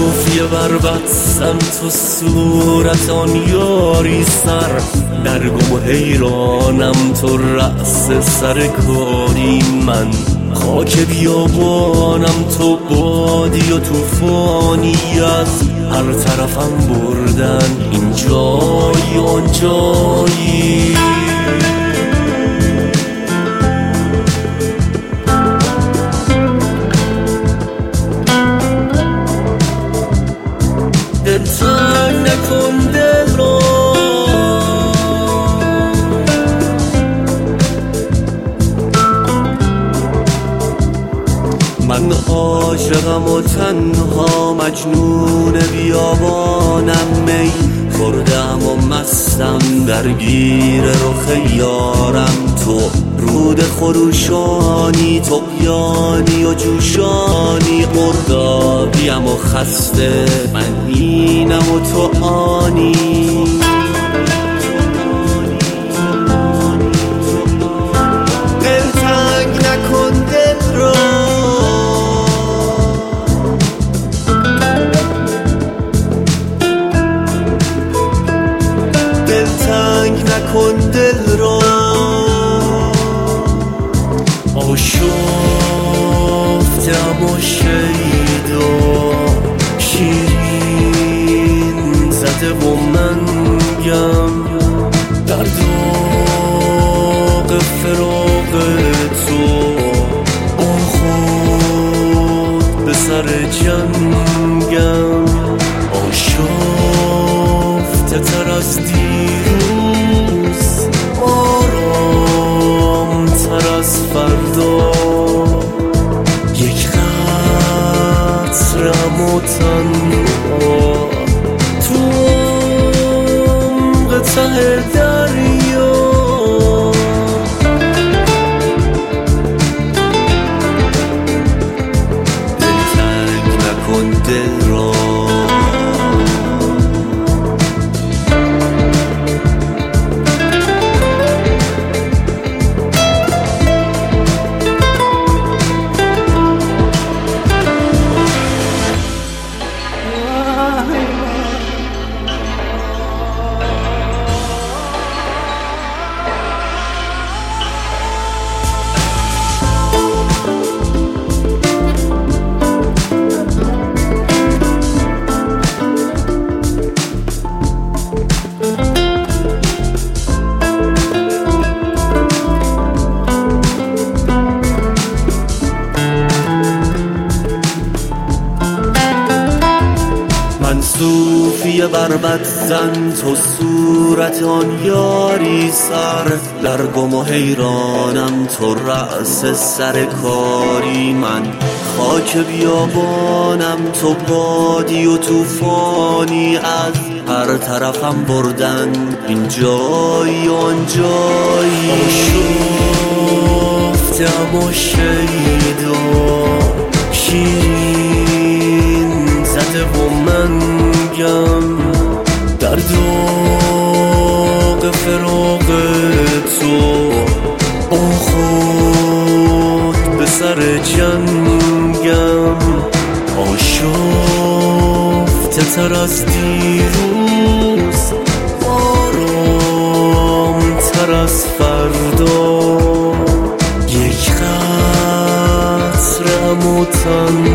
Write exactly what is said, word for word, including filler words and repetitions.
صوفی بربط سمت و صورت آن یاری سر، در گم و حیرانم تو رأس سر کاری من. خاک بیابانم تو بادی و توفانی، از هر طرفم بردن این جایی آن جایی. دلتنگ نکن دل رو، من عاشقم و تنها مجنون بیابانم، می خوردم و مستم درگیر رخ یارم. تو رود خروشانی، طغیانی و جوشانی، قردابیم و خسته من اینم و تو آنی. دلتنگ نکن دل رو، دلتنگ نکن دل رو. آشفتم و شید و شیرین زده و منگم، در داغ فراق تو با خود به سر جنگم. آشفته تر از دیروز، آرام تر از فردا، یک قطرم و تنها تو عمق ته دریا. دلتنگ نکن دل را، صوفی بربط زن تو صورت آن یاری سر، در گم و حیرانم تو رأس سر کاری من. خاک بیابانم تو بادی و توفانی، از هر طرفم بردن این جایی آن جایی. آشفتم و شید و شیرین زده و منگم، در داغ فراق تو با خود به سر جنگم. آشفته تر از دیروز، آرام تر از فردا، یک قطرم و تن